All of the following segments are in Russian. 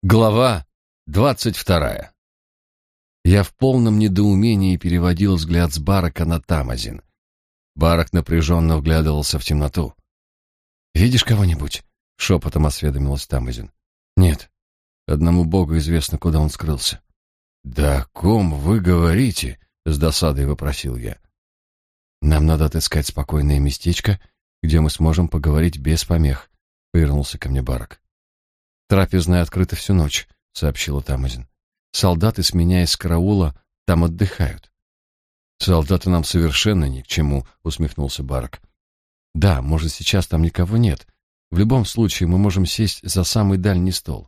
Глава 22. Я в полном недоумении переводил взгляд с Барака на Тамазин. Барак напряженно вглядывался в темноту. «Видишь кого-нибудь?» — шепотом осведомилась Тамазин. «Нет. Одному Богу известно, куда он скрылся». «Да о ком вы говорите?» — с досадой вопросил я. «Нам надо отыскать спокойное местечко, где мы сможем поговорить без помех», — повернулся ко мне Барак. «Трапезная открыта всю ночь», — сообщила Тамазин. «Солдаты, сменяясь с караула, там отдыхают». «Солдаты нам совершенно ни к чему», — усмехнулся Барак. «Да, может, сейчас там никого нет. В любом случае мы можем сесть за самый дальний стол».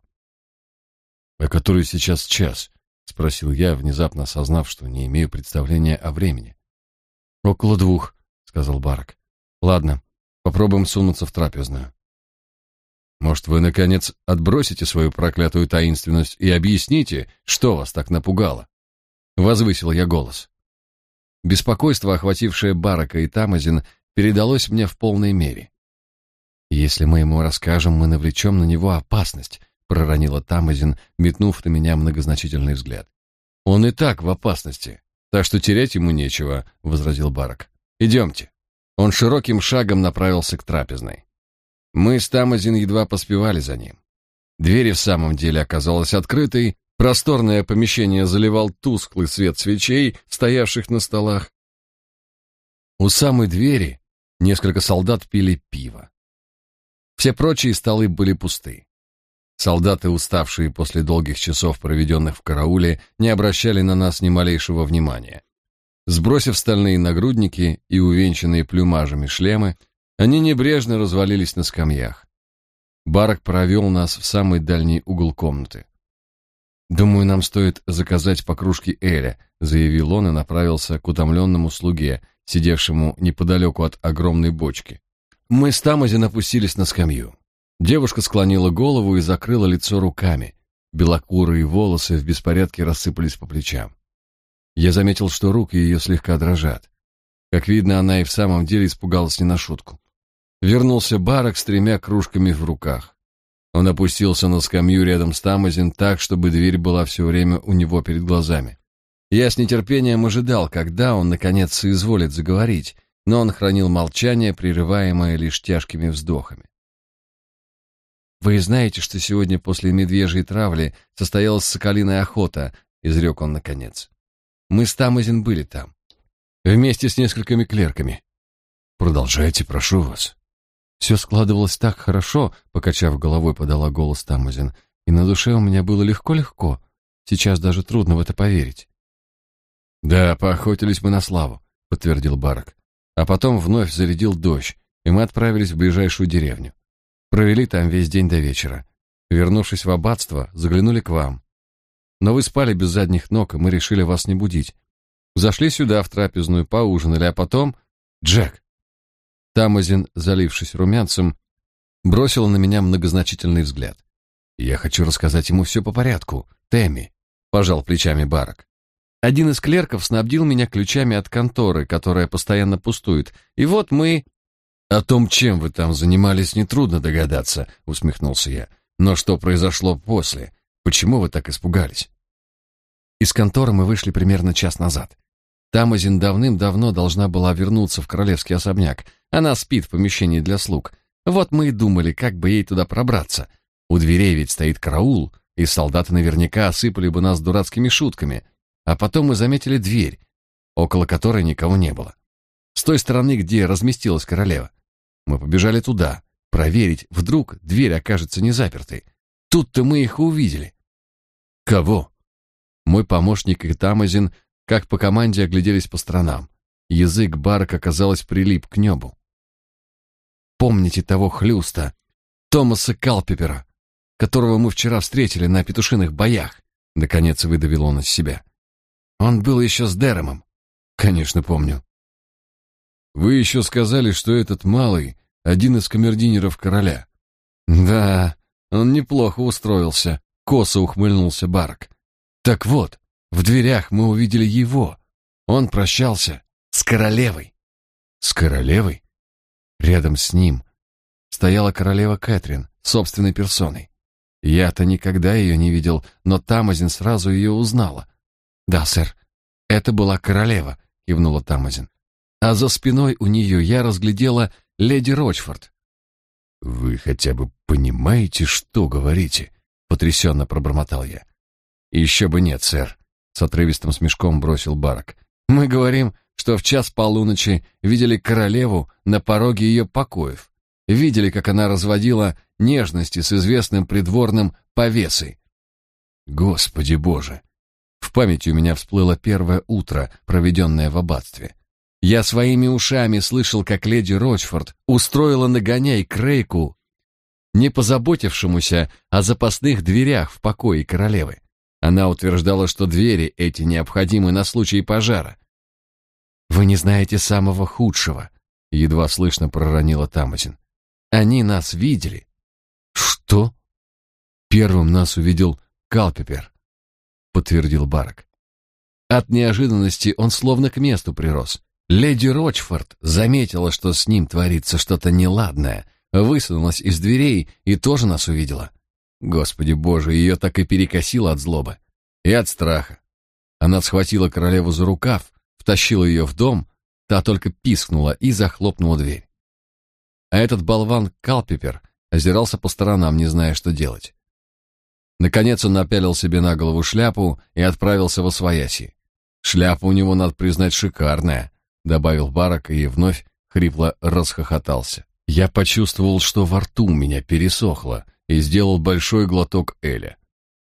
«А который сейчас час?» — спросил я, внезапно осознав, что не имею представления о времени. «Около 2», — сказал Барак. «Ладно, попробуем сунуться в трапезную». «Может, вы, наконец, отбросите свою проклятую таинственность и объясните, что вас так напугало?» Возвысил я голос. Беспокойство, охватившее Барака и Тамазин, передалось мне в полной мере. «Если мы ему расскажем, мы навлечем на него опасность», — проронила Тамазин, метнув на меня многозначительный взгляд. «Он и так в опасности, так что терять ему нечего», — возразил Барак. «Идемте». Он широким шагом направился к трапезной. Мы с Тамазин едва поспевали за ним. Дверь в самом деле оказалась открытой, просторное помещение заливал тусклый свет свечей, стоявших на столах. У самой двери несколько солдат пили пиво. Все прочие столы были пусты. Солдаты, уставшие после долгих часов, проведенных в карауле, не обращали на нас ни малейшего внимания. Сбросив стальные нагрудники и увенчанные плюмажами шлемы, они небрежно развалились на скамьях. Барак провел нас в самый дальний угол комнаты. «Думаю, нам стоит заказать по кружке эля», — заявил он и направился к утомленному слуге, сидевшему неподалеку от огромной бочки. Мы с Тамазин опустились на скамью. Девушка склонила голову и закрыла лицо руками. Белокурые волосы в беспорядке рассыпались по плечам. Я заметил, что руки ее слегка дрожат. Как видно, она и в самом деле испугалась не на шутку. Вернулся Барак с 3 кружками в руках. Он опустился на скамью рядом с Тамазин так, чтобы дверь была все время у него перед глазами. Я с нетерпением ожидал, когда он, наконец, соизволит заговорить, но он хранил молчание, прерываемое лишь тяжкими вздохами. «Вы знаете, что сегодня после медвежьей травли состоялась соколиная охота», — изрек он наконец. «Мы с Тамазин были там, вместе с несколькими клерками». «Продолжайте, прошу вас». «Все складывалось так хорошо», — покачав головой, подала голос Тамазин, «и на душе у меня было легко-легко. Сейчас даже трудно в это поверить». «Да, поохотились мы на славу», — подтвердил Барак. А потом вновь зарядил дождь, и мы отправились в ближайшую деревню. Провели там весь день до вечера. Вернувшись в аббатство, заглянули к вам. Но вы спали без задних ног, и мы решили вас не будить. Зашли сюда, в трапезную, поужинали, а потом... Джек!» Тамазин, залившись румянцем, бросила на меня многозначительный взгляд. «Я хочу рассказать ему все по порядку. Тэмми», — пожал плечами Барак. «Один из клерков снабдил меня ключами от конторы, которая постоянно пустует. И вот мы...» «О том, чем вы там занимались, нетрудно догадаться», — усмехнулся я. «Но что произошло после? Почему вы так испугались?» Из конторы мы вышли примерно час назад. Тамазин давным-давно должна была вернуться в королевский особняк. Она спит в помещении для слуг. Вот мы и думали, как бы ей туда пробраться. У дверей ведь стоит караул, и солдаты наверняка осыпали бы нас дурацкими шутками. А потом мы заметили дверь, около которой никого не было. С той стороны, где разместилась королева. Мы побежали туда, проверить, вдруг дверь окажется не запертой. Тут-то мы их и увидели. «Кого?» Мой помощник и Тамазин, как по команде, огляделись по сторонам. Язык Барака, казалось, прилип к небу. «Помните того хлюста, Томаса Калпепера, которого мы вчера встретили на петушиных боях?» Наконец выдавил он из себя. «Он был еще с Деремом». «Конечно, помню». «Вы еще сказали, что этот малый — один из камердинеров короля». «Да, он неплохо устроился», — косо ухмыльнулся Барак. «Так вот, в дверях мы увидели его. Он прощался с королевой». «С королевой?» Рядом с ним стояла королева Кэтрин собственной персоной. Я-то никогда ее не видел, но Тамазин сразу ее узнала. «Да, сэр, это была королева», — кивнула Тамазин. «А за спиной у нее я разглядела леди Рочфорд». «Вы хотя бы понимаете, что говорите?» — потрясенно пробормотал я. «Еще бы нет, сэр», — с отрывистым смешком бросил Барак. «Мы говорим, что в час полуночи видели королеву на пороге ее покоев. Видели, как она разводила нежности с известным придворным повесой». Господи Боже! В памяти у меня всплыло первое утро, проведенное в аббатстве. Я своими ушами слышал, как леди Рочфорд устроила нагоняй Крейку, не позаботившемуся о запасных дверях в покое королевы. Она утверждала, что двери эти необходимы на случай пожара. «Вы не знаете самого худшего», — едва слышно проронила Тамазин. «Они нас видели». «Что?» «Первым нас увидел Калпипер», — подтвердил Барак. От неожиданности он словно к месту прирос. Леди Рочфорд заметила, что с ним творится что-то неладное, высунулась из дверей и тоже нас увидела. Господи Боже, ее так и перекосило от злобы и от страха. Она схватила королеву за рукав, втащила ее в дом, та только пискнула и захлопнула дверь. А этот болван Калпипер озирался по сторонам, не зная, что делать. Наконец он напялил себе на голову шляпу и отправился восвояси. «Шляпа у него, надо признать, шикарная», — добавил Барак и вновь хрипло расхохотался. Я почувствовал, что во рту у меня пересохло, и сделал большой глоток эля.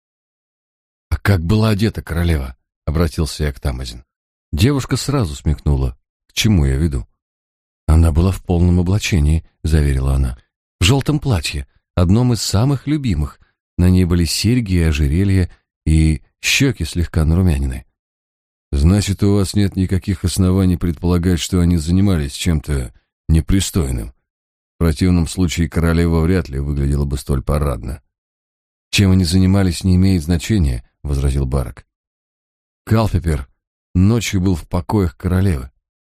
«А как была одета королева?» — обратился я к Тамазин. Девушка сразу смекнула. «К чему я веду?» «Она была в полном облачении», — заверила она. «В желтом платье, одном из самых любимых. На ней были серьги и ожерелья, и щеки слегка нарумянины». «Значит, у вас нет никаких оснований предполагать, что они занимались чем-то непристойным. В противном случае королева вряд ли выглядела бы столь парадно». «Чем они занимались, не имеет значения», — возразил Барак. «Калпипер ночью был в покоях королевы.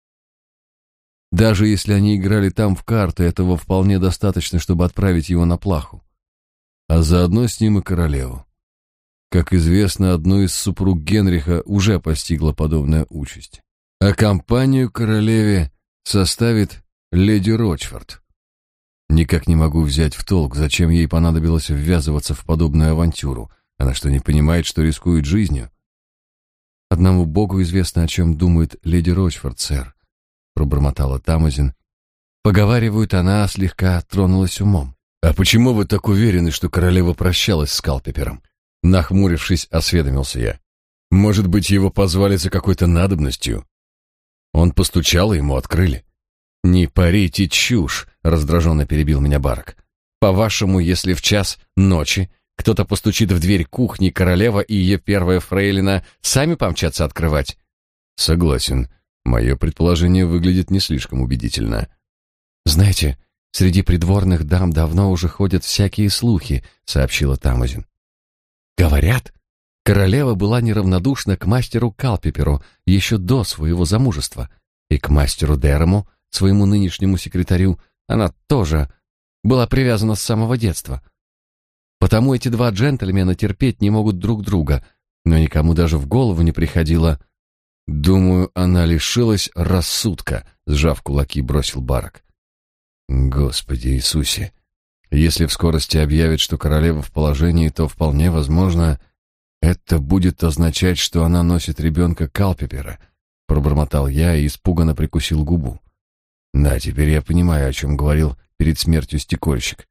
Даже если они играли там в карты, этого вполне достаточно, чтобы отправить его на плаху. А заодно с ним и королеву. Как известно, одну из супруг Генриха уже постигла подобная участь. А компанию королеве составит леди Рочфорд. Никак не могу взять в толк, зачем ей понадобилось ввязываться в подобную авантюру. Она что, не понимает, что рискует жизнью?» «Одному богу известно, о чем думает леди Рочфорд, сэр», — пробормотала Тамазин. «Поговаривают, она слегка тронулась умом». «А почему вы так уверены, что королева прощалась с Калпипером?» Нахмурившись, осведомился я. «Может быть, его позвали за какой-то надобностью?» Он постучал, и ему открыли. «Не парите чушь», — раздраженно перебил меня Барак. «По-вашему, если в час ночи кто-то постучит в дверь кухни, королева и ее первая фрейлина сами помчатся открывать?» «Согласен. Мое предположение выглядит не слишком убедительно». «Знаете, среди придворных дам давно уже ходят всякие слухи», — сообщила Тамазин. «Говорят, королева была неравнодушна к мастеру Калпиперу еще до своего замужества, и к мастеру Дерему, своему нынешнему секретарю, она тоже была привязана с самого детства. Потому эти два джентльмена терпеть не могут друг друга, но никому даже в голову не приходило...» «Думаю, она лишилась рассудка», — сжав кулаки, бросил Барак. «Господи Иисусе! Если в скорости объявят, что королева в положении, то вполне возможно, это будет означать, что она носит ребенка Калпипера», — пробормотал я и испуганно прикусил губу. «Да, теперь я понимаю, о чем говорил перед смертью стекольщик.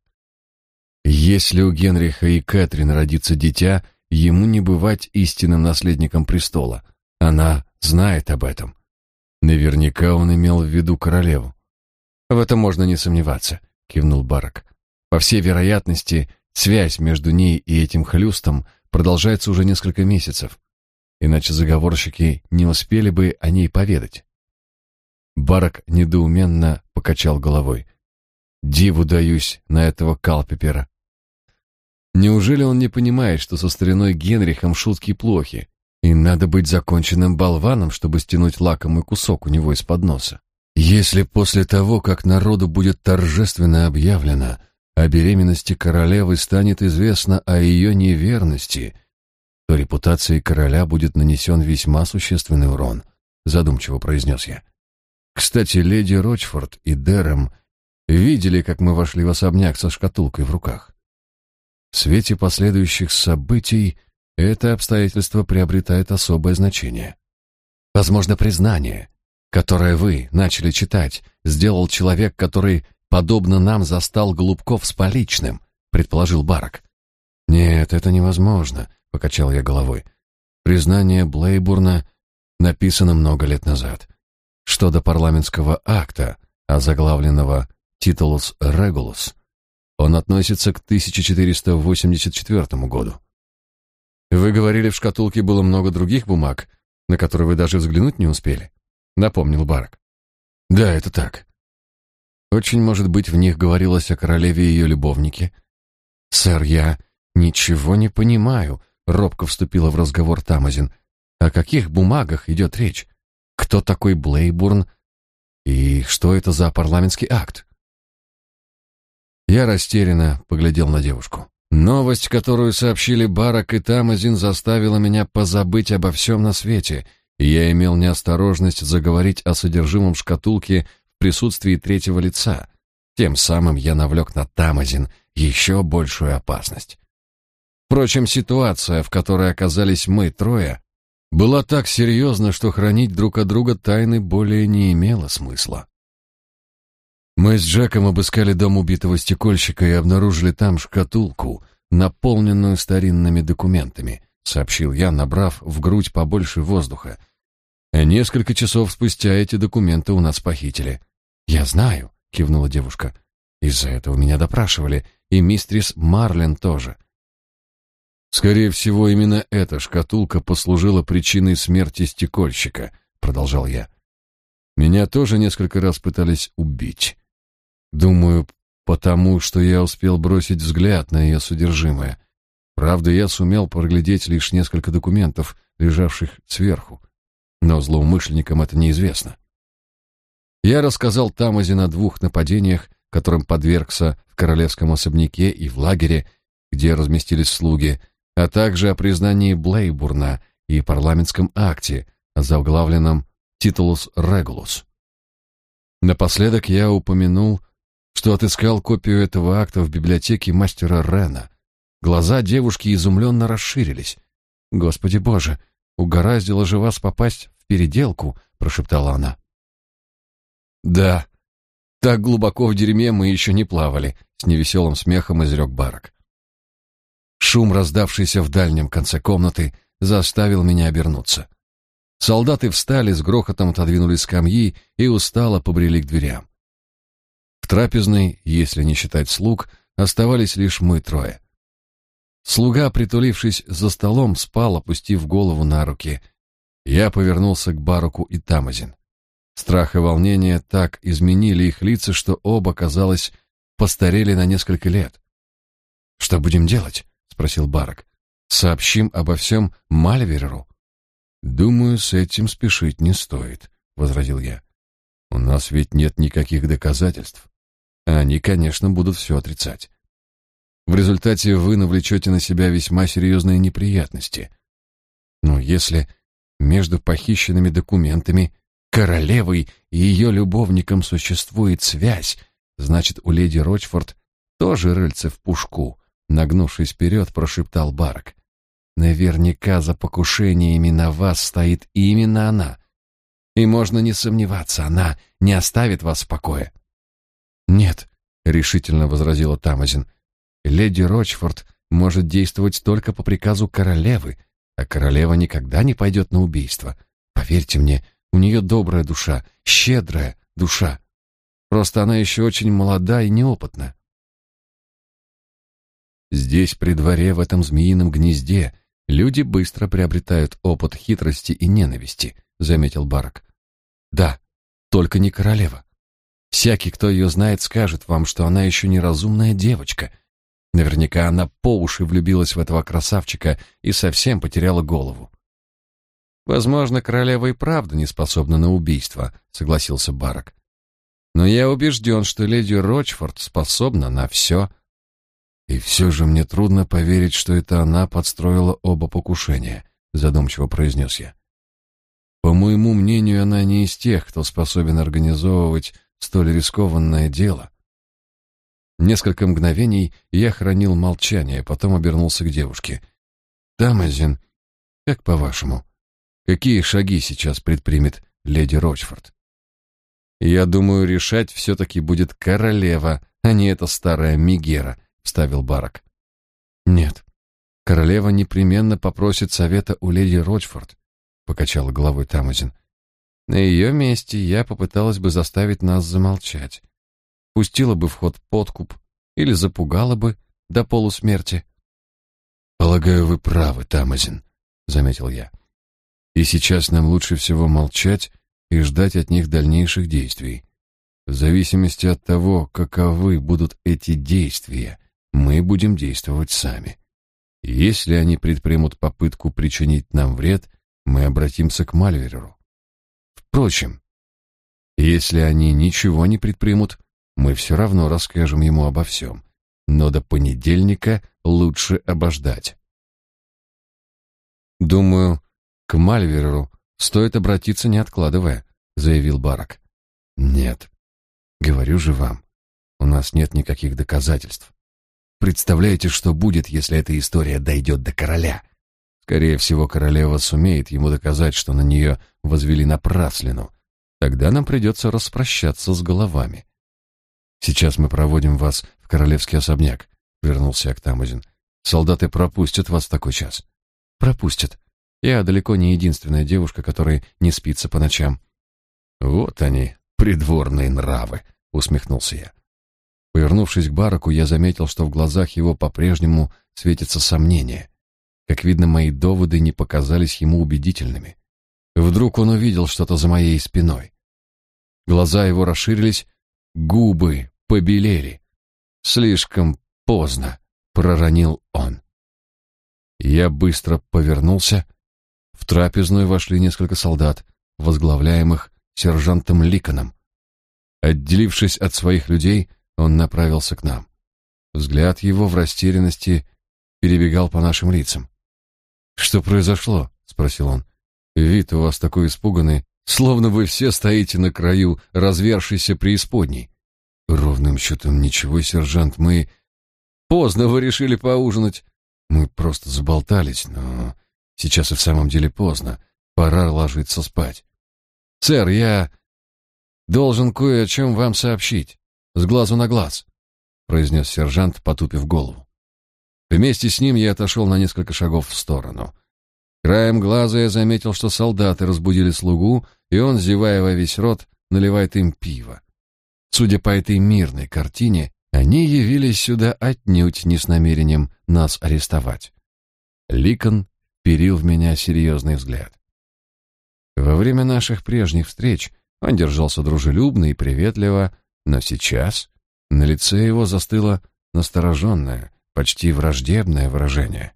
Если у Генриха и Кэтрин родится дитя, ему не бывать истинным наследником престола. Она знает об этом. Наверняка он имел в виду королеву». «В этом можно не сомневаться», — кивнул Барак. «По всей вероятности, связь между ней и этим хлюстом продолжается уже несколько месяцев, иначе заговорщики не успели бы о ней поведать». Барак недоуменно покачал головой. «Диву даюсь на этого Калпипера. Неужели он не понимает, что со стариной Генрихом шутки плохи, и надо быть законченным болваном, чтобы стянуть лакомый кусок у него из-под носа? Если после того, как народу будет торжественно объявлено, о беременности королевы станет известно о ее неверности, то репутации короля будет нанесен весьма существенный урон, задумчиво произнес я. Кстати, леди Рочфорд и Дерем видели, как мы вошли в особняк со шкатулкой в руках. В свете последующих событий это обстоятельство приобретает особое значение. Возможно, признание, которое вы начали читать, сделал человек, который, подобно нам, застал Голубков с поличным, предположил Барак. Нет, это невозможно, покачал я головой. Признание Блейбурна написано много лет назад. Что до парламентского акта, озаглавленного «Titulus Regulus», он относится к 1484 году. Вы говорили, в шкатулке было много других бумаг, на которые вы даже взглянуть не успели, напомнил Барак. Да, это так. Очень, может быть, в них говорилось о королеве и ее любовнике. Сэр, я ничего не понимаю, робко вступила в разговор Тамазин. О каких бумагах идет речь? Кто такой Блейбурн и что это за парламентский акт? Я растерянно поглядел на девушку. Новость, которую сообщили Барак и Тамазин, заставила меня позабыть обо всем на свете, и я имел неосторожность заговорить о содержимом шкатулки в присутствии третьего лица. Тем самым я навлек на Тамазин еще большую опасность. Впрочем, ситуация, в которой оказались мы трое, была так серьезна, что хранить друг от друга тайны более не имело смысла. Мы с Джеком обыскали дом убитого стекольщика и обнаружили там шкатулку, наполненную старинными документами, сообщил я, набрав в грудь побольше воздуха. Несколько часов спустя эти документы у нас похитили. Я знаю, кивнула девушка. Из-за этого меня допрашивали, и мистрис Марлен тоже. Скорее всего, именно эта шкатулка послужила причиной смерти стекольщика, продолжал я. Меня тоже несколько раз пытались убить. Думаю, потому что я успел бросить взгляд на ее содержимое. Правда, я сумел проглядеть лишь несколько документов, лежавших сверху. Но злоумышленникам это неизвестно. Я рассказал Тамазин о 2 нападениях, которым подвергся в королевском особняке и в лагере, где разместились слуги, а также о признании Блейбурна и парламентском акте, озаглавленном «Titulus Regulus». Напоследок я упомянул, что отыскал копию этого акта в библиотеке мастера Рена. Глаза девушки изумленно расширились. «Господи Боже, угораздило же вас попасть в переделку», — прошептала она. «Да, так глубоко в дерьме мы еще не плавали», — с невеселым смехом изрек Барак. Шум, раздавшийся в дальнем конце комнаты, заставил меня обернуться. Солдаты встали, с грохотом отодвинули скамьи и устало побрели к дверям. В трапезной, если не считать слуг, оставались лишь мы трое. Слуга, притулившись за столом, спал, опустив голову на руки. Я повернулся к Бараку и Тамазин. Страх и волнение так изменили их лица, что оба, казалось, постарели на несколько лет. «Что будем делать?» — спросил Барак. «Сообщим обо всем Мальвереру?» «Думаю, с этим спешить не стоит», — возразил я. «У нас ведь нет никаких доказательств. Они, конечно, будут все отрицать. В результате вы навлечете на себя весьма серьезные неприятности. Но если между похищенными документами, королевой и ее любовником существует связь, значит, у леди Рочфорд тоже рыльце в пушку», — нагнувшись вперед, прошептал Барак. «Наверняка за покушениями на вас стоит именно она. И можно не сомневаться, она не оставит вас в покое». «Нет», — решительно возразила Тамазин, — «леди Рочфорд может действовать только по приказу королевы, а королева никогда не пойдет на убийство. Поверьте мне, у нее добрая душа, щедрая душа. Просто она еще очень молода и неопытна». Здесь, при дворе, в этом змеином гнезде, люди быстро приобретают опыт хитрости и ненависти, заметил Барак. Да, только не королева. Всякий, кто ее знает, скажет вам, что она еще неразумная девочка. Наверняка она по уши влюбилась в этого красавчика и совсем потеряла голову. Возможно, королева и правда не способна на убийство, согласился Барак. Но я убежден, что леди Рочфорд способна на все, И все же мне трудно поверить, что это она подстроила оба покушения, задумчиво произнес я. По моему мнению, она не из тех, кто способен организовывать столь рискованное дело. Несколько мгновений я хранил молчание, потом обернулся к девушке. Тамазин, как по-вашему, какие шаги сейчас предпримет леди Рочфорд? Я думаю, решать все-таки будет королева, а не эта старая Мегера, вставил Барак. Нет, королева непременно попросит совета у леди Рочфорд, покачала головой Тамазин. На ее месте я попыталась бы заставить нас замолчать. Пустила бы в ход подкуп или запугала бы до полусмерти. Полагаю, вы правы, Тамазин, заметил я. И сейчас нам лучше всего молчать и ждать от них дальнейших действий. В зависимости от того, каковы будут эти действия, мы будем действовать сами. Если они предпримут попытку причинить нам вред, мы обратимся к Мальвереру. Впрочем, если они ничего не предпримут, мы все равно расскажем ему обо всем. Но до понедельника лучше обождать. Думаю, к Мальвереру стоит обратиться, не откладывая, заявил Барак. Нет, говорю же вам, у нас нет никаких доказательств. Представляете, что будет, если эта история дойдет до короля? Скорее всего, королева сумеет ему доказать, что на нее возвели напраслину. Тогда нам придется распрощаться с головами. Сейчас мы проводим вас в королевский особняк, вернулся я к Тамазин. Солдаты пропустят вас в такой час. Пропустят. Я далеко не единственная девушка, которой не спится по ночам. Вот они, придворные нравы, усмехнулся я. Повернувшись к Бараку, я заметил, что в глазах его по-прежнему светится сомнение. Как видно, мои доводы не показались ему убедительными. Вдруг он увидел что-то за моей спиной. Глаза его расширились, губы побелели. Слишком поздно, проронил он. Я быстро повернулся. В трапезную вошли несколько солдат, возглавляемых сержантом Ликоном. Отделившись от своих людей, он направился к нам. Взгляд его в растерянности перебегал по нашим лицам. «Что произошло?» — спросил он. «Вид у вас такой испуганный, словно вы все стоите на краю развершейся преисподней». «Ровным счетом ничего, сержант, мы...» «Поздно вы решили поужинать». «Мы просто заболтались, но сейчас и в самом деле поздно. Пора ложиться спать». «Сэр, я должен кое о чем вам сообщить. С глазу на глаз», — произнес сержант, потупив голову. Вместе с ним я отошел на несколько шагов в сторону. Краем глаза я заметил, что солдаты разбудили слугу, и он, зевая во весь рот, наливает им пиво. Судя по этой мирной картине, они явились сюда отнюдь не с намерением нас арестовать. Ликон вперил в меня серьезный взгляд. Во время наших прежних встреч он держался дружелюбно и приветливо, но сейчас на лице его застыло настороженное, почти враждебное выражение.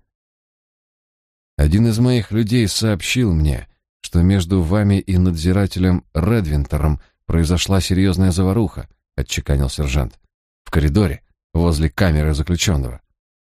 «Один из моих людей сообщил мне, что между вами и надзирателем Редвинтером произошла серьезная заваруха», — отчеканил сержант. «В коридоре, возле камеры заключенного».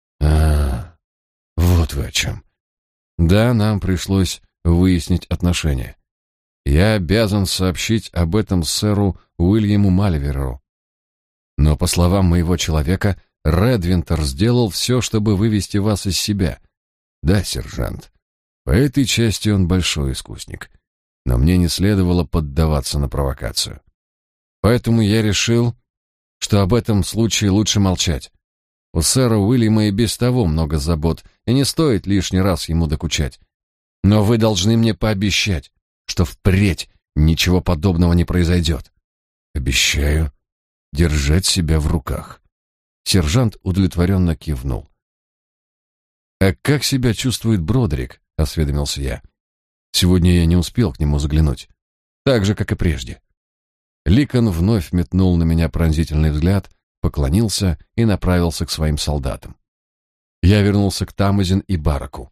Вот вы о чем». «Да, нам пришлось выяснить отношения. Я обязан сообщить об этом сэру Уильяму Мальвереру. Но, по словам моего человека, Редвинтер сделал все, чтобы вывести вас из себя». «Да, сержант, по этой части он большой искусник, но мне не следовало поддаваться на провокацию. Поэтому я решил, что об этом случае лучше молчать. У сэра Уильяма и без того много забот, и не стоит лишний раз ему докучать. Но вы должны мне пообещать, что впредь ничего подобного не произойдет». «Обещаю держать себя в руках». Сержант удовлетворенно кивнул. «А как себя чувствует Бродерик?» — осведомился я. «Сегодня я не успел к нему заглянуть. Так же, как и прежде». Ликон вновь метнул на меня пронзительный взгляд, поклонился и направился к своим солдатам. Я вернулся к Тамазин и Бараку.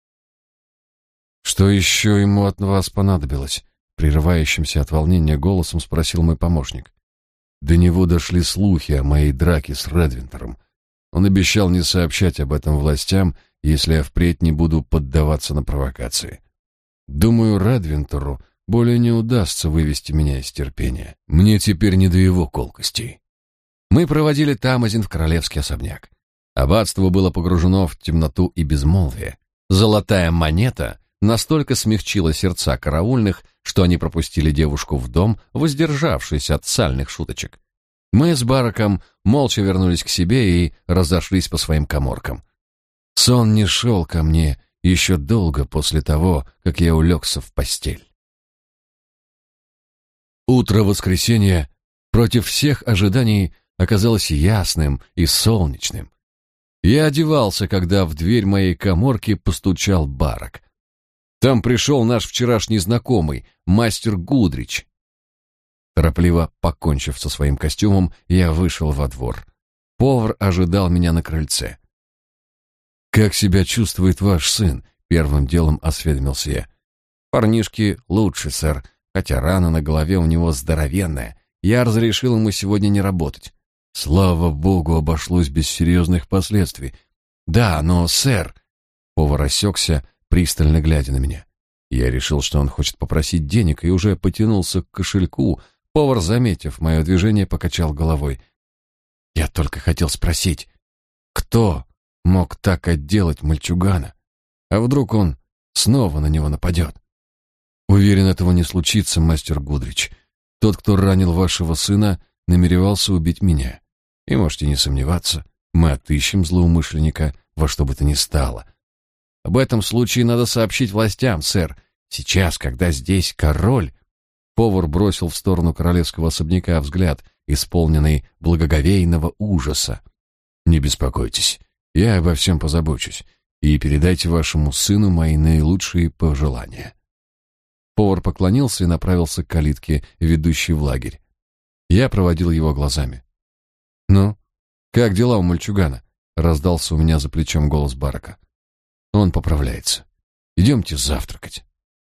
«Что еще ему от вас понадобилось?» — прерывающимся от волнения голосом спросил мой помощник. «До него дошли слухи о моей драке с Редвинтером. Он обещал не сообщать об этом властям, если я впредь не буду поддаваться на провокации. Думаю, Редвинтеру более не удастся вывести меня из терпения. Мне теперь не до его колкостей. Мы проводили Тамазин в королевский особняк. Аббатство было погружено в темноту и безмолвие. Золотая монета настолько смягчила сердца караульных, что они пропустили девушку в дом, воздержавшись от сальных шуточек. Мы с Бараком молча вернулись к себе и разошлись по своим каморкам. Сон не шел ко мне еще долго после того, как я улегся в постель. Утро воскресенья против всех ожиданий оказалось ясным и солнечным. Я одевался, когда в дверь моей каморки постучал Барак. Там пришел наш вчерашний знакомый, мастер Гудрич. Торопливо покончив со своим костюмом, я вышел во двор. Повар ожидал меня на крыльце. «Как себя чувствует ваш сын?» — первым делом осведомился я. «Парнишки лучше, сэр, хотя рана на голове у него здоровенная. Я разрешил ему сегодня не работать». «Слава богу, обошлось без серьезных последствий». «Да, но, сэр...» Повар осекся, пристально глядя на меня. Я решил, что он хочет попросить денег, и уже потянулся к кошельку. Повар, заметив мое движение, покачал головой. «Я только хотел спросить, кто мог так отделать мальчугана? А вдруг он снова на него нападет?» «Уверен, этого не случится, мастер Гудрич. Тот, кто ранил вашего сына, намеревался убить меня. И можете не сомневаться, мы отыщем злоумышленника во что бы то ни стало. Об этом случае надо сообщить властям, сэр. Сейчас, когда здесь король...» Повар бросил в сторону королевского особняка взгляд, исполненный благоговейного ужаса. «Не беспокойтесь, я обо всем позабочусь, и передайте вашему сыну мои наилучшие пожелания». Повар поклонился и направился к калитке, ведущей в лагерь. Я проводил его глазами. «Ну, как дела у мальчугана?» — раздался у меня за плечом голос Барака. «Он поправляется. Идемте завтракать».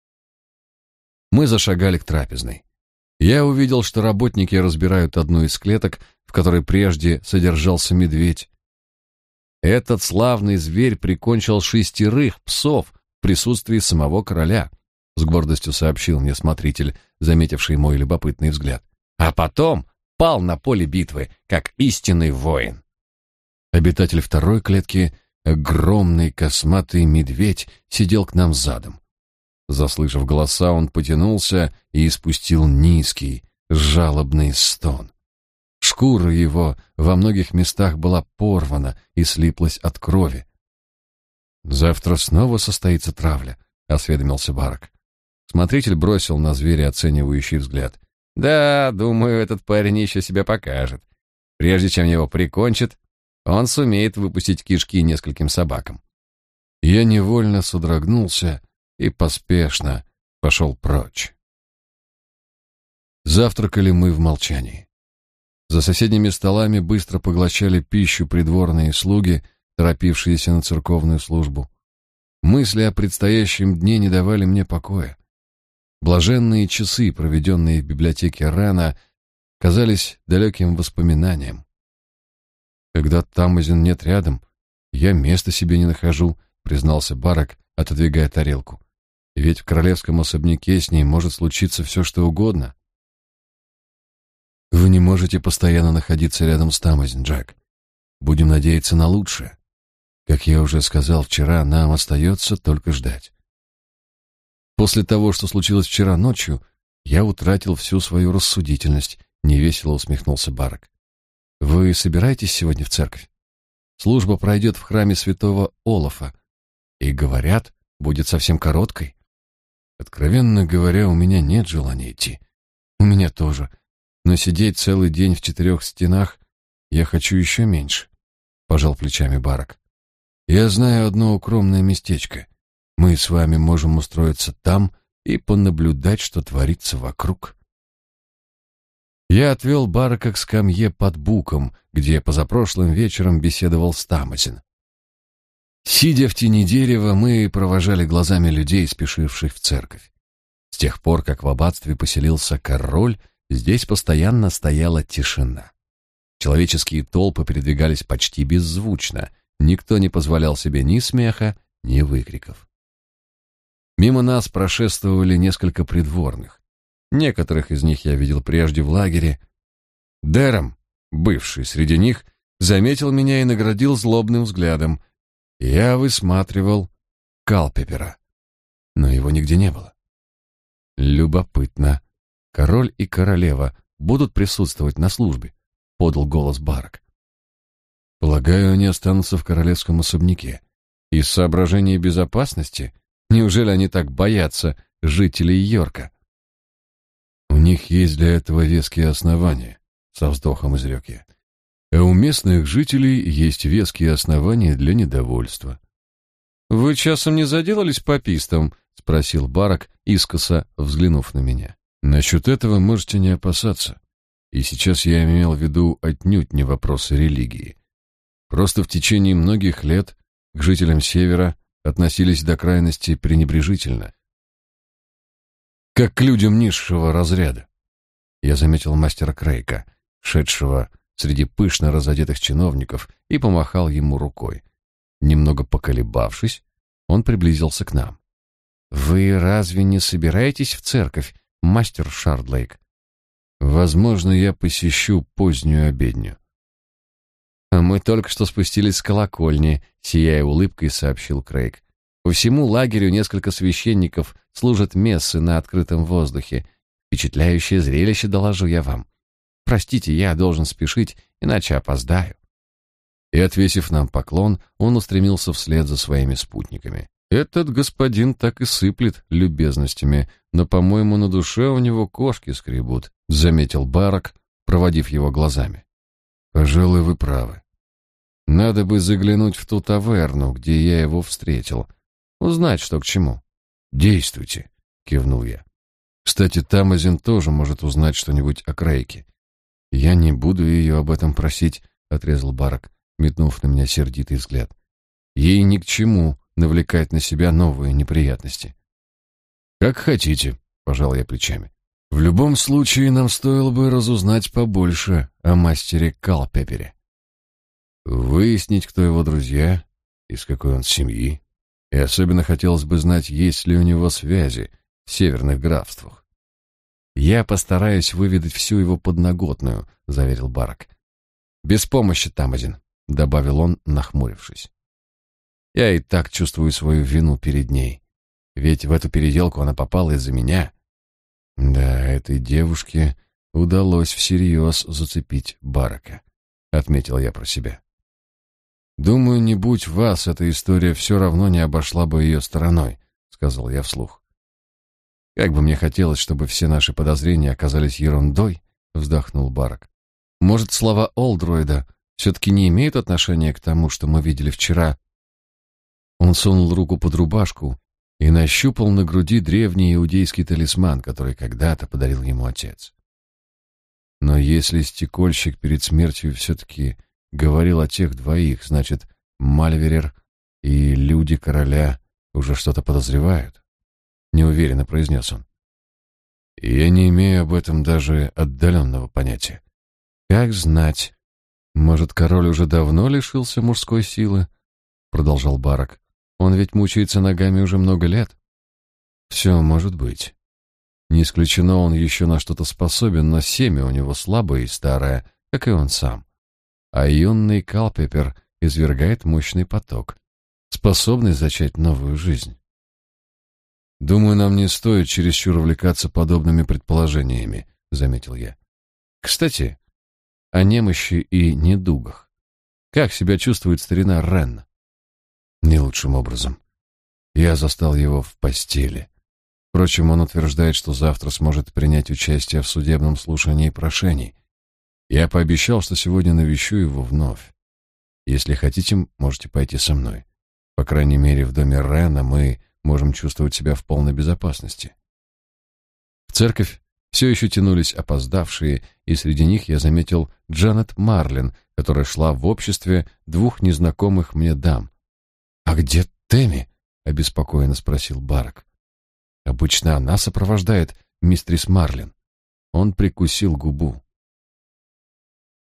Мы зашагали к трапезной. Я увидел, что работники разбирают одну из клеток, в которой прежде содержался медведь. Этот славный зверь прикончил 6 псов в присутствии самого короля, с гордостью сообщил мне смотритель, заметивший мой любопытный взгляд. А потом пал на поле битвы, как истинный воин. Обитатель второй клетки, огромный косматый медведь, сидел к нам задом. Заслышав голоса, он потянулся и испустил низкий, жалобный стон. Шкура его во многих местах была порвана и слиплась от крови. «Завтра снова состоится травля», — осведомился Барак. Смотритель бросил на зверя оценивающий взгляд. «Да, думаю, этот парень еще себя покажет. Прежде чем его прикончат, он сумеет выпустить кишки нескольким собакам». Я невольно содрогнулся и поспешно пошел прочь. Завтракали мы в молчании. За соседними столами быстро поглощали пищу придворные слуги, торопившиеся на церковную службу. Мысли о предстоящем дне не давали мне покоя. Блаженные часы, проведенные в библиотеке Рена, казались далеким воспоминанием. «Когда Тамазин нет рядом, я места себе не нахожу», — признался Барак, отодвигая тарелку. «Ведь в королевском особняке с ней может случиться все, что угодно». «Вы не можете постоянно находиться рядом с Тамазин, Джек. Будем надеяться на лучшее. Как я уже сказал вчера, нам остается только ждать». «После того, что случилось вчера ночью, я утратил всю свою рассудительность», — невесело усмехнулся Барак. «Вы собираетесь сегодня в церковь? Служба пройдет в храме святого Олафа, и, говорят, будет совсем короткой». «Откровенно говоря, у меня нет желания идти. У меня тоже. Но сидеть целый день в 4 стенах я хочу еще меньше», — пожал плечами Барак. «Я знаю одно укромное местечко. Мы с вами можем устроиться там и понаблюдать, что творится вокруг». Я отвел Барака к скамье под буком, где позапрошлым вечером беседовал с Тамазин. Сидя в тени дерева, мы провожали глазами людей, спешивших в церковь. С тех пор, как в аббатстве поселился король, здесь постоянно стояла тишина. Человеческие толпы передвигались почти беззвучно, никто не позволял себе ни смеха, ни выкриков. Мимо нас прошествовали несколько придворных. Некоторых из них я видел прежде в лагере. Дерам, бывший среди них, заметил меня и наградил злобным взглядом. Я высматривал Калпепера, но его нигде не было. Любопытно. Король и королева будут присутствовать на службе, подал голос Барак. Полагаю, они останутся в королевском особняке. Из соображений безопасности? Неужели они так боятся жителей Йорка? У них есть для этого веские основания, со вздохом изрек я. А у местных жителей есть веские основания для недовольства. Вы часом не заделались папистом? Спросил Барак, искоса взглянув на меня. Насчет этого можете не опасаться. И сейчас я имел в виду отнюдь не вопросы религии. Просто в течение многих лет к жителям Севера относились до крайности пренебрежительно, как к людям низшего разряда. Я заметил мастера Крейка, шедшего среди пышно разодетых чиновников, и помахал ему рукой. Немного поколебавшись, он приблизился к нам. «Вы разве не собираетесь в церковь, мастер Шардлейк?» «Возможно, я посещу позднюю обедню». «А мы только что спустились с колокольни», — сияя улыбкой, сообщил Крейг. «По всему лагерю несколько священников служат мессы на открытом воздухе. Впечатляющее зрелище, доложу я вам. Простите, я должен спешить, иначе опоздаю». И, отвесив нам поклон, он устремился вслед за своими спутниками. Этот господин так и сыплет любезностями, но, по-моему, на душе у него кошки скребут, заметил Барак, проводив его глазами. Пожалуй, вы правы. Надо бы заглянуть в ту таверну, где я его встретил, узнать, что к чему. Действуйте, кивнул я. Кстати, Тамазин тоже может узнать что-нибудь о Крейке. Я не буду ее об этом просить, отрезал Барак, метнув на меня сердитый взгляд. Ей ни к чему навлекать на себя новые неприятности. Как хотите, пожал я плечами. В любом случае нам стоило бы разузнать побольше о мастере Калпепере. Выяснить, кто его друзья, из какой он семьи, и особенно хотелось бы знать, есть ли у него связи в северных графствах. Я постараюсь выведать всю его подноготную, заверил Барак. Без помощи, Тамазин, добавил он, нахмурившись. Я и так чувствую свою вину перед ней, ведь в эту переделку она попала из-за меня. Да, этой девушке удалось всерьез зацепить Барака, отметил я про себя. Думаю, не будь вас, эта история все равно не обошла бы ее стороной, сказал я вслух. Как бы мне хотелось, чтобы все наши подозрения оказались ерундой, вздохнул Барак. Может, слова Олдроида все-таки не имеют отношения к тому, что мы видели вчера? Он сунул руку под рубашку и нащупал на груди древний иудейский талисман, который когда-то подарил ему отец. Но если стекольщик перед смертью все-таки говорил о тех двоих, значит, Мальверер и люди короля уже что-то подозревают, неуверенно произнес он. И я не имею об этом даже отдаленного понятия. Как знать, может, король уже давно лишился мужской силы, продолжал Барак. Он ведь мучается ногами уже много лет. Все может быть. Не исключено, он еще на что-то способен, но семя у него слабое и старое, как и он сам. А юный Калпепер извергает мощный поток, способный зачать новую жизнь. Думаю, нам не стоит чересчур увлекаться подобными предположениями, заметил я. Кстати, о немощи и недугах. Как себя чувствует старина Рен? Не лучшим образом. Я застал его в постели. Впрочем, он утверждает, что завтра сможет принять участие в судебном слушании прошений. Я пообещал, что сегодня навещу его вновь. Если хотите, можете пойти со мной. По крайней мере, в доме Рена мы можем чувствовать себя в полной безопасности. В церковь все еще тянулись опоздавшие, и среди них я заметил Джанет Марлин, которая шла в обществе двух незнакомых мне дам. «А где Тэмми?» — обеспокоенно спросил Барак. «Обычно она сопровождает мистерис Марлин». Он прикусил губу.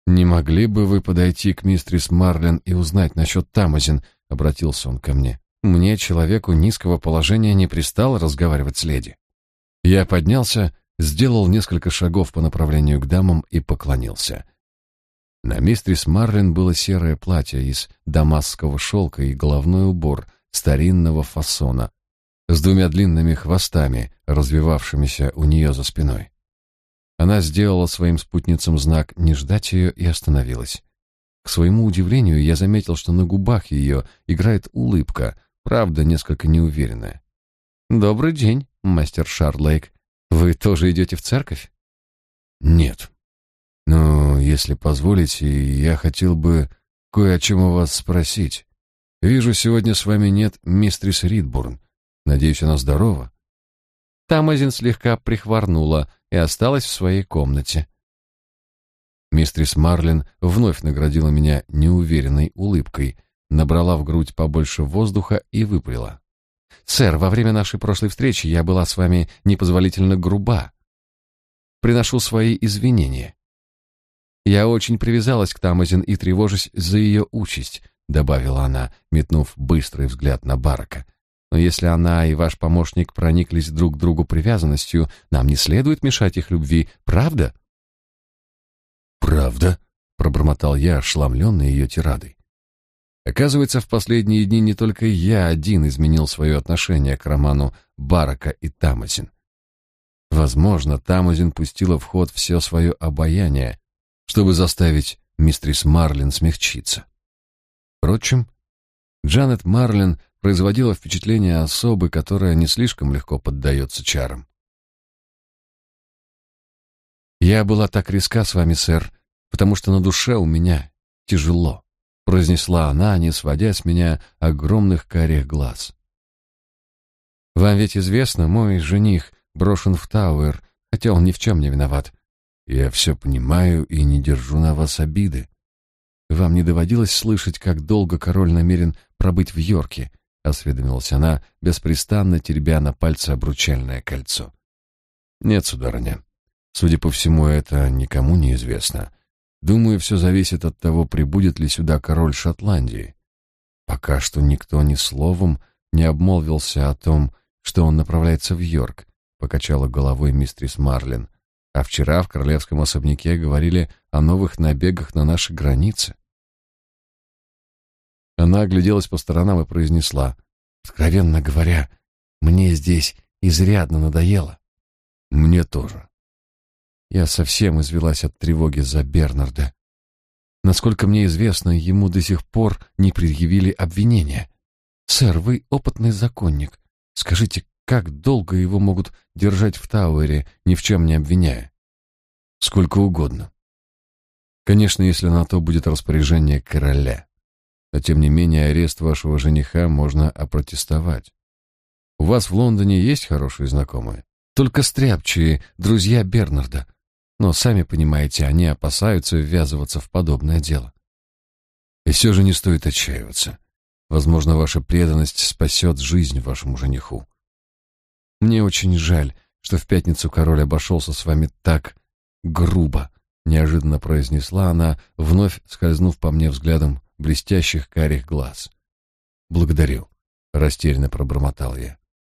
«Не могли бы вы подойти к мистерис Марлен и узнать насчет Тамазин?» — обратился он ко мне. «Мне, человеку низкого положения, не пристало разговаривать с леди». Я поднялся, сделал несколько шагов по направлению к дамам и поклонился. На мистерис Марлен было серое платье из дамасского шелка и головной убор старинного фасона с двумя длинными хвостами, развивавшимися у нее за спиной. Она сделала своим спутницам знак не ждать ее и остановилась. К своему удивлению, я заметил, что на губах ее играет улыбка, правда, несколько неуверенная. «Добрый день, мастер Шардлейк. Вы тоже идете в церковь?» «Нет. Но, если позволите, я хотел бы кое о чем у вас спросить. Вижу, сегодня с вами нет мистерис Ридбурн. Надеюсь, она здорова?» Тамазин слегка прихворнула и осталась в своей комнате. Мистерис Марлен вновь наградила меня неуверенной улыбкой, набрала в грудь побольше воздуха и выпалила. «Сэр, во время нашей прошлой встречи я была с вами непозволительно груба. Приношу свои извинения. Я очень привязалась к Тамазин и тревожусь за ее участь», — добавила она, метнув быстрый взгляд на Барака. «Но если она и ваш помощник прониклись друг к другу привязанностью, нам не следует мешать их любви, правда?» «Правда?» — пробормотал я, ошеломленный ее тирадой. Оказывается, в последние дни не только я один изменил свое отношение к роману Барака и Тамазин. Возможно, Тамазин пустила в ход все свое обаяние, чтобы заставить мистерис Марлен смягчиться. Впрочем, Джанет Марлен производила впечатление особы, которая не слишком легко поддается чарам. «Я была так резка с вами, сэр, потому что на душе у меня тяжело», — произнесла она, не сводя с меня огромных карих глаз. «Вам ведь известно, мой жених брошен в Тауэр, хотя он ни в чем не виноват. Я все понимаю и не держу на вас обиды. Вам не доводилось слышать, как долго король намерен пробыть в Йорке?» — осведомилась она, беспрестанно теребя на пальце обручальное кольцо. «Нет, сударыня. Судя по всему, это никому не известно. Думаю, все зависит от того, прибудет ли сюда король Шотландии. Пока что никто ни словом не обмолвился о том, что он направляется в Йорк», — покачала головой мистерис Марлен. «А вчера в королевском особняке говорили о новых набегах на наши границы». Она огляделась по сторонам и произнесла: «Откровенно говоря, мне здесь изрядно надоело». «Мне тоже». Я совсем извелась от тревоги за Бернарда. Насколько мне известно, ему до сих пор не предъявили обвинения. Сэр, вы опытный законник. Скажите, как долго его могут держать в Тауэре, ни в чем не обвиняя? Сколько угодно. Конечно, если на то будет распоряжение короля. Но, тем не менее, арест вашего жениха можно опротестовать. У вас в Лондоне есть хорошие знакомые? Только стряпчие, друзья Бернарда. Но, сами понимаете, они опасаются ввязываться в подобное дело. И все же не стоит отчаиваться. Возможно, ваша преданность спасет жизнь вашему жениху. Мне очень жаль, что в пятницу король обошелся с вами так грубо, неожиданно произнесла она, вновь скользнув по мне взглядом блестящих карих глаз. «Благодарю», — растерянно пробормотал я.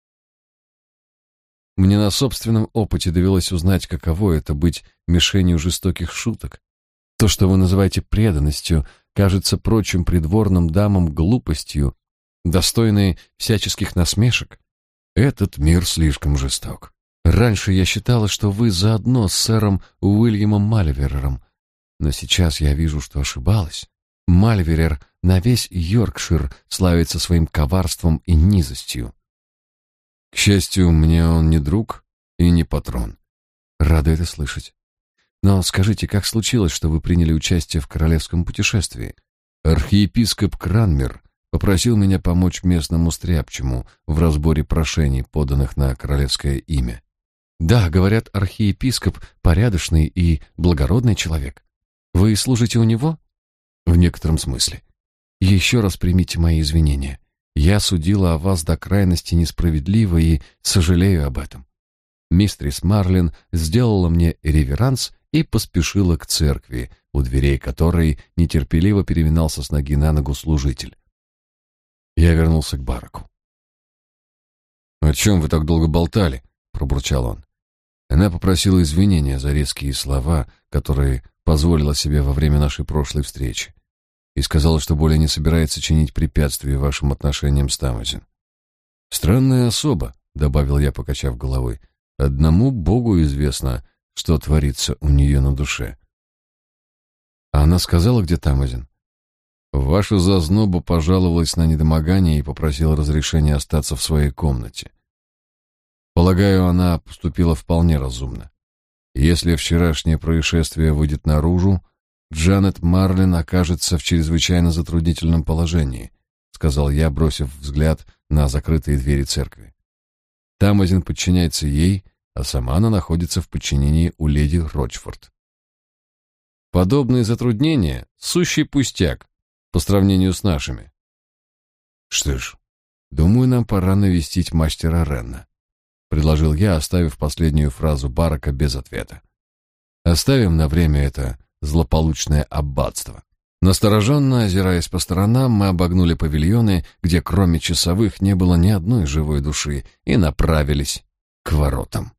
Мне на собственном опыте довелось узнать, каково это — быть мишенью жестоких шуток. То, что вы называете преданностью, кажется прочим придворным дамам глупостью, достойной всяческих насмешек. Этот мир слишком жесток. Раньше я считала, что вы заодно с сэром Уильямом Мальверером, но сейчас я вижу, что ошибалась. Мальверер на весь Йоркшир славится своим коварством и низостью. К счастью, мне он не друг и не патрон. Рада это слышать. Но скажите, как случилось, что вы приняли участие в королевском путешествии? Архиепископ Кранмер попросил меня помочь местному стряпчему в разборе прошений, поданных на королевское имя. Да, говорят, архиепископ порядочный и благородный человек. Вы служите у него? В некотором смысле. Еще раз примите мои извинения. Я судила о вас до крайности несправедливо и сожалею об этом. Мистерис Марлен сделала мне реверанс и поспешила к церкви, у дверей которой нетерпеливо переминался с ноги на ногу служитель. Я вернулся к Бараку. «О чем вы так долго болтали?» — пробурчал он. Она попросила извинения за резкие слова, которые позволила себе во время нашей прошлой встречи, и сказала, что более не собирается чинить препятствия вашим отношениям с Тамазин. «Странная особа», — добавил я, покачав головой. «Одному Богу известно, что творится у нее на душе». «А она сказала, где Тамазин?» «Ваша зазноба пожаловалась на недомогание и попросила разрешения остаться в своей комнате. Полагаю, она поступила вполне разумно. Если вчерашнее происшествие выйдет наружу, Джанет Марлин окажется в чрезвычайно затруднительном положении», — сказал я, бросив взгляд на закрытые двери церкви. «Тамазин подчиняется ей, а сама она находится в подчинении у леди Рочфорд. Подобные затруднения — сущий пустяк по сравнению с нашими. Что ж, думаю, нам пора навестить мастера Ренна», — предложил я, оставив последнюю фразу Барака без ответа. «Оставим на время это злополучное аббатство». Настороженно озираясь по сторонам, мы обогнули павильоны, где кроме часовых не было ни одной живой души, и направились к воротам.